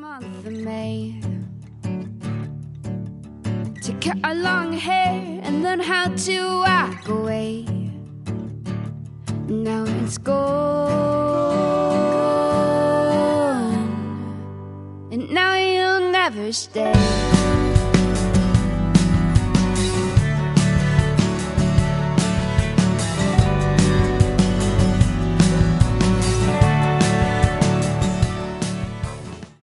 month of May to cut our long hair and learn how to walk away. Now it's gone, and now you'll never stay.